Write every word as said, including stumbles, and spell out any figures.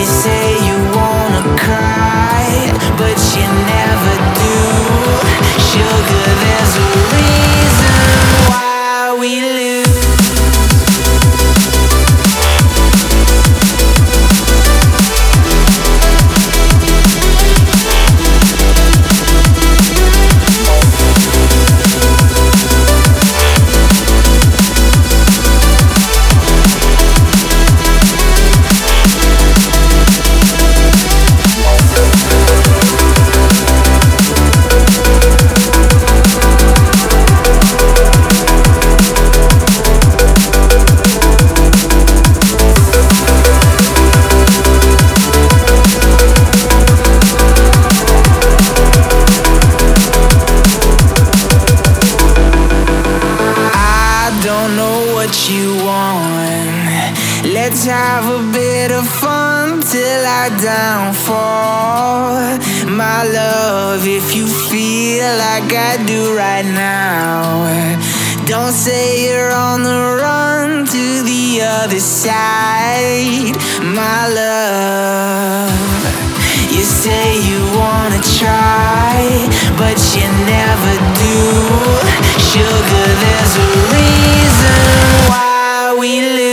say you wanna cry, but you never do. Sugar, there's a reason why we lose. You want. Let's have a bit of fun till I downfall. My love, if you feel like I do right now, don't say you're on the run to the other side. My love, you say you wanna try, but you never do. Sugar, there's a reason why we live.